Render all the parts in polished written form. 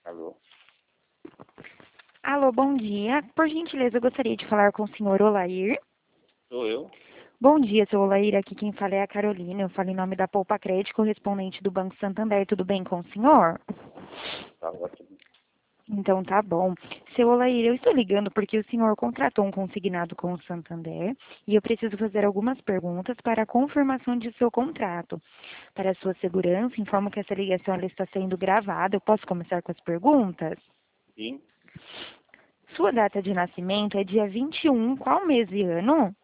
Alô? Alô, bom dia. Por gentileza, eu gostaria de falar com o senhor Olair. Sou eu? Bom dia, seu Olair. Aqui quem fala é a Carolina. Eu falo em nome da Poupa Crédito, correspondente do Banco Santander. Tudo bem com o senhor? Tá ótimo. Então tá bom. Seu Olair, eu estou ligando porque o senhor contratou um consignado com o Santander e eu preciso fazer algumas perguntas para a confirmação de seu contrato. Para a sua segurança, informo que essa ligação ela está sendo gravada. Eu posso começar com as perguntas? Sim, Sua data de nascimento é dia 21, qual mês e ano?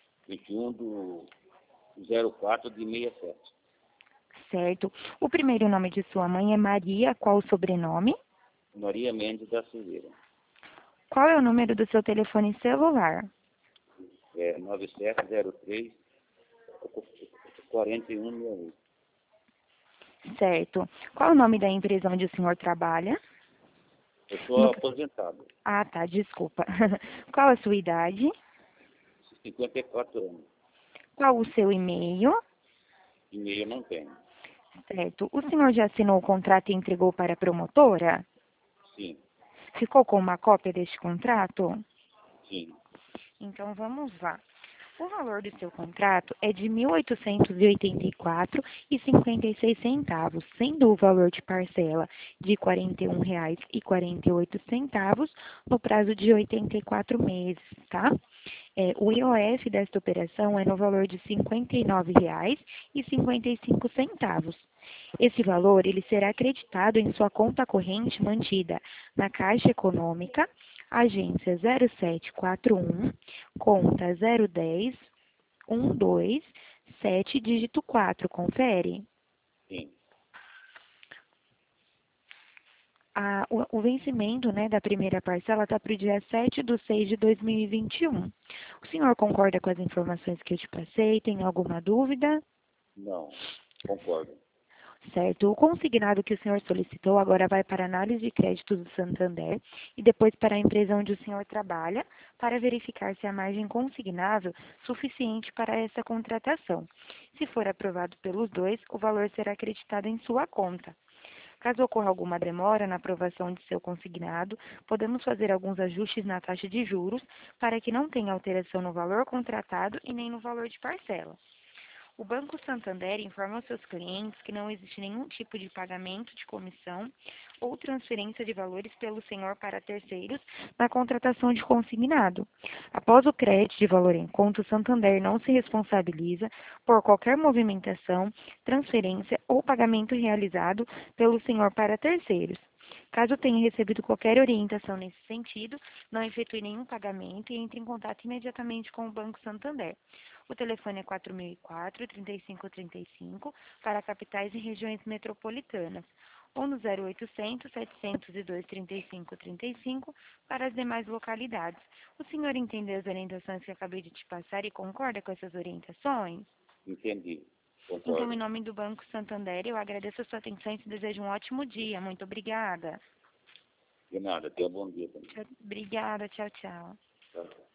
21/04 de 67. Certo. O primeiro nome de sua mãe é Maria, qual o sobrenome? Maria Mendes da Silveira. Qual é o número do seu telefone celular? É 9703 4168. Certo. Qual é o nome da empresa onde o senhor trabalha? Eu sou No- aposentado, Ah, tá, desculpa. Qual a sua idade? 54 anos. Qual o seu e-mail? E-mail não tenho. Certo. O senhor já assinou o contrato e entregou para a promotora? Sim, Ficou com uma cópia deste contrato? sim, Então vamos lá. O valor do seu contrato é de R$ 1.884,56, sendo o valor de parcela de R$ 41,48 no prazo de 84 meses, tá? O IOF desta operação é no valor de R$ 59,55. Esse valor ele será acreditado em sua conta corrente mantida na Caixa Econômica, agência 0741, conta 010 127, dígito 4. Confere. sim. O vencimento, né, da primeira parcela está para o dia 7/6 de 2021. O senhor concorda com as informações que eu te passei? Tem alguma dúvida? Não, concordo. Certo. O consignado que o senhor solicitou agora vai para a análise de crédito do Santander e depois para a empresa onde o senhor trabalha, para verificar se a margem consignável suficiente para essa contratação. Se for aprovado pelos dois, o valor será acreditado em sua conta. Caso ocorra alguma demora na aprovação de seu consignado, podemos fazer alguns ajustes na taxa de juros para que não tenha alteração no valor contratado e nem no valor de parcela. O Banco Santander informa aos seus clientes que não existe nenhum tipo de pagamento de comissão ou transferência de valores pelo senhor para terceiros na contratação de consignado. Após o crédito de valor em conta, o Santander não se responsabiliza por qualquer movimentação, transferência ou pagamento realizado pelo senhor para terceiros. Caso tenha recebido qualquer orientação nesse sentido, não efetue nenhum pagamento e entre em contato imediatamente com o Banco Santander. O telefone é 4004-3535 para capitais e regiões metropolitanas, ou no 0800 702 3535 para as demais localidades. O senhor entendeu as orientações que acabei de te passar e concorda com essas orientações? Entendi. Então, em Concordo. nome do Banco Santander, eu agradeço a sua atenção e te desejo um ótimo dia. Muito obrigada. De nada, tenha um bom dia também. Obrigada, tchau, tchau. Tchau, tchau.